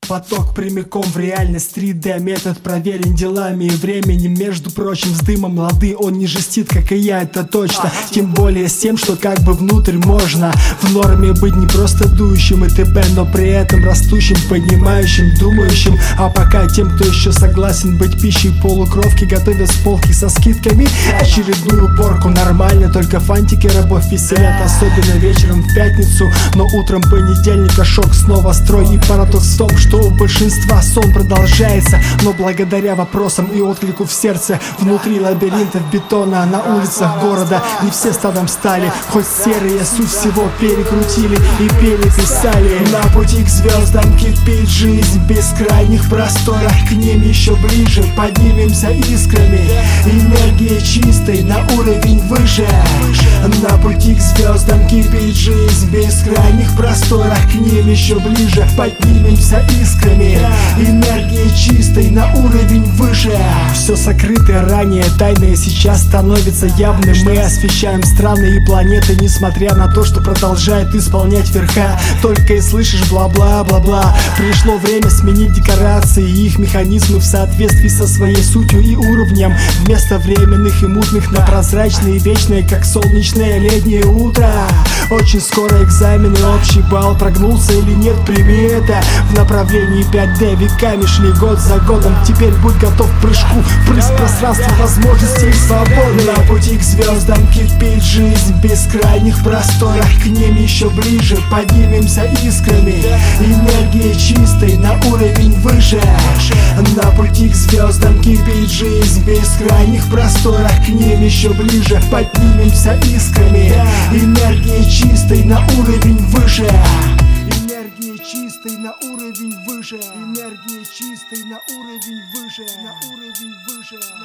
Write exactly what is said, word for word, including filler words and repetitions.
поток прямиком в реальность. Три дэ метод проверен делами и временем. Между прочим, с дымом лады он не жестит, как и я, это точно. Тем более с тем, что как бы внутрь можно в норме быть не просто дующим и т.п., но при этом растущим, понимающим, думающим. А пока тем, кто еще согласен быть пищей полукровки, готовят с полки со скидками очередную порку. Нормально, только фантики рабов веселят, особенно вечером в пятницу. Но утром понедельника шок, снова строй. И парадокс в том, что у большинства сон продолжается, но благодаря вопросам и отклику в сердце внутри лабиринтов бетона на улицах города не все стадом стали, хоть серые суть всего перекрутили и переписали. На пути к звездам кипит жизнь в бескрайних просторах, к ним еще ближе поднимемся искрами энергии чистой на уровень выше. На пути к звездам кипит жизнь в бескрайних просторах, к ним еще ближе поднимемся искрами энергии чистой на уровень выше. Все сокрытое ранее, тайное сейчас становится явным. Мы освещаем страны и планеты, несмотря на то, что продолжает исполнять верха. Только и слышишь бла-бла-бла-бла. Пришло время сменить декорации и их механизмы в соответствии со своей сутью и уровнем. Вместо временных и мутных на прозрачные и вечные, как солнечное летнее утро. Очень скоро экзамены, общий балл прогнулся или нет, прими это. В направлении пять дэ веками шли год за годом. Теперь будь готов к прыжку, прыск пространства возможностей и свободы. На пути к звездам кипит жизнь в бескрайних просторах, к ним еще ближе поднимемся искрами энергии чистой на уровень выше. На пути к звездам кипит жизнь в бескрайних просторах, к ним еще ближе поднимемся искрами энергии чистой на уровень выше. Энергии чистой на уровень выше. Энергии чистой на уровень выше. На уровень выше.